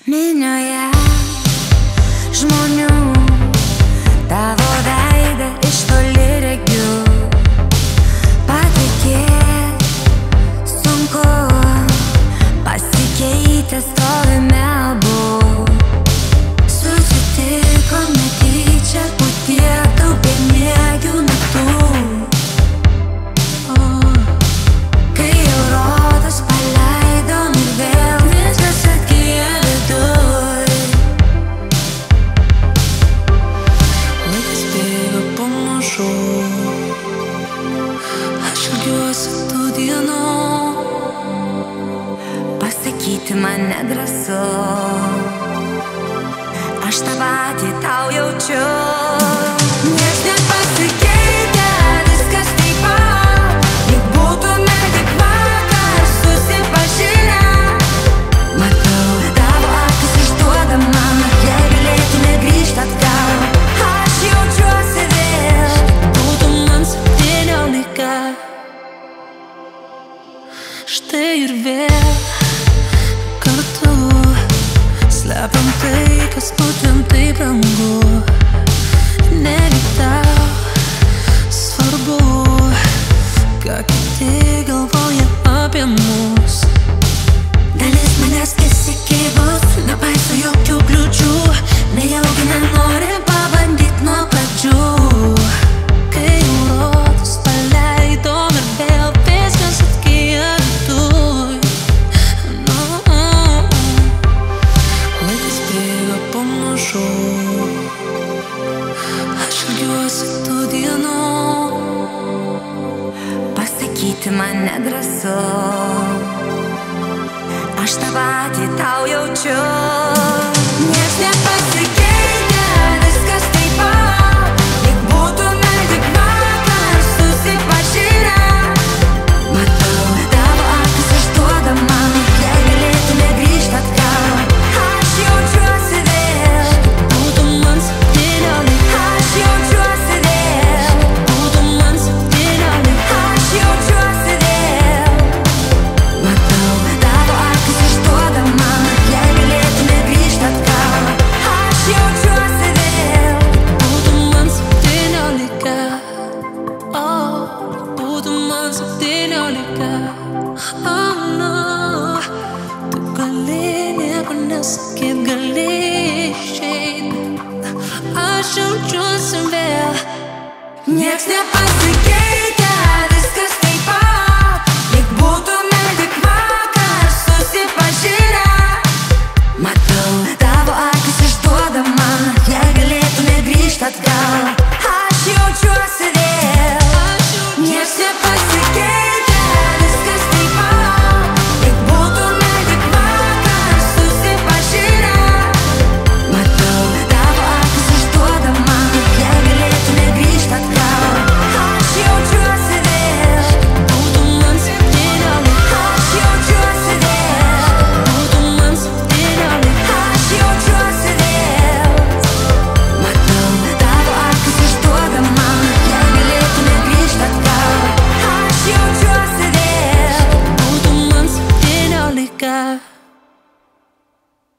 Minioje žmonių tavo veidą iš toli regiu. Patikėt sunku, pasikeitę stovime abu. Susitikome tyčia po tiek daug bemiegių naktų. Kai jau rodos paleidom ir vėl viskas atgyja viduj. Laikas bėga pamažu, aš ilgiuosi tų dienų. Pasakyti man nedrąsu, aš tą patį tau jaučiu. Nieks nepasikeitė, viskas taip pat, lyg būtume tik vakar susipažinę. Matau tavo akis išduoda man, jei galėtume grįžt atgal. Aš jaučiuosi vėl, būtų man 17. Štai ir vėl kartu slepiam tai, kas būtent taip brangu. Negi tau svarbu, ką kiti galvoja apie mus. Dalis manęs įsikibus, nepaiso jokių kliūčių, nejaugi nenori pabandyt nuo pradžių. Kai jau rodos paleidom ir vėl viskas atgyja viduj. Laikas bėga pamažu, aš ilgiuosi tų dienų. Pasakyti man nedrąsu, aš tą patį tau jaučiu. Nieks nepasikeitė, viskas taip pat, lyg būtume tik vakar susipažinę. Matau tavo akis išduoda man, jei galėtume grįžt atgal. Aš jaučiuosi vėl, būtų man 17. Aš jaučiuosi vėl, būtų man 17. Aš jaučiuosi vėl. Matau tavo akis išduoda man, jei galėtume grįžt atgal. Aš jaučiuosi vėl, būtų man 17. Būtų man 17. No. Tu gali nieko nesakyt, gali išeit. Aš jaučiuosi vėl, nieks nepasikeitė.